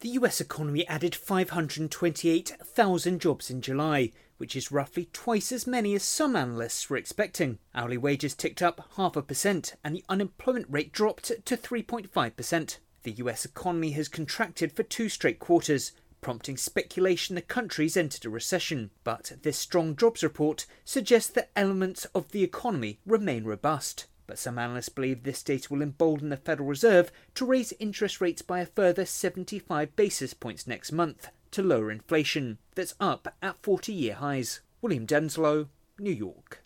The US economy added 528,000 jobs in July, which is roughly twice as many as some analysts were expecting. Hourly wages ticked up 0.5% and the unemployment rate dropped to 3.5%. The US economy has contracted for 2 straight quarters, prompting speculation the country's entered a recession. But this strong jobs report suggests that elements of the economy remain robust. But some analysts believe this data will embolden the Federal Reserve to raise interest rates by a further 75 basis points next month to lower inflation, that's up at 40-year highs. William Denslow, New York.